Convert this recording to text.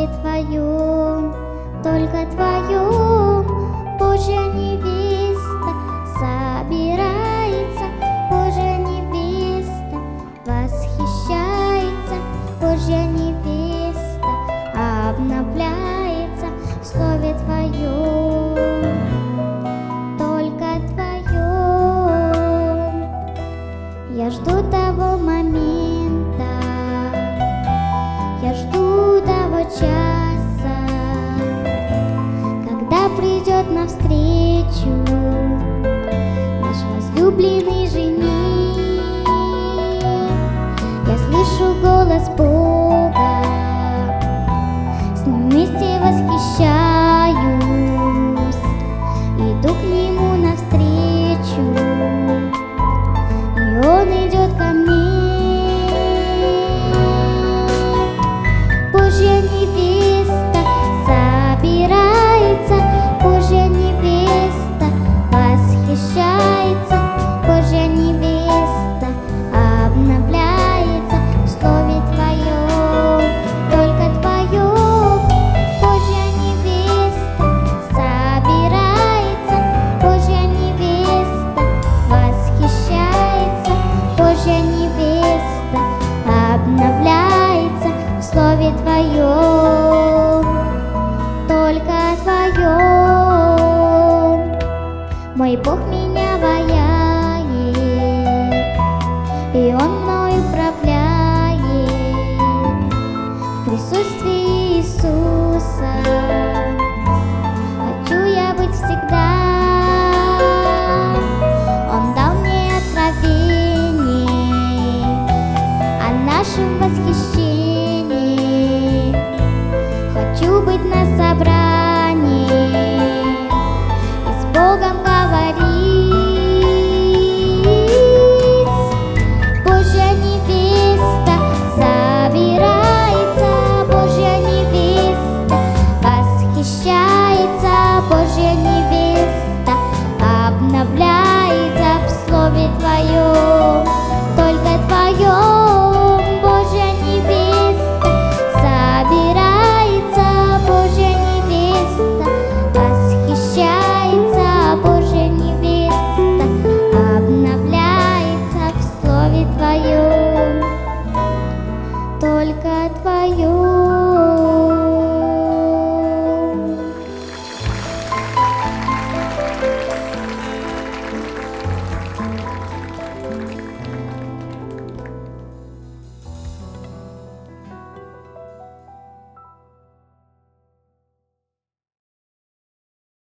слове Твоем, только Твоем, Божья невеста собирается, Божья невеста восхищается, Божья невеста обновляется в слове Твоем, только Твоем. Я жду того момента, я жду того часа, когда придет навстречу наш возлюбленный жених. Я слышу голос Бога, с Ним вместе восхищаюсь, иду к Нему навстречу, и Он идет ко мне. Божья невеста собирается, Божья невеста восхищается, Божья невеста обновляется в слове Твоем, только Твоем. Божья невеста собирается, Божья невеста восхищается, Божья невеста обновляется в слове Твоем, только Твоем. Мой Бог меня ваяет, и Он мной управляет в присутствии Иисуса.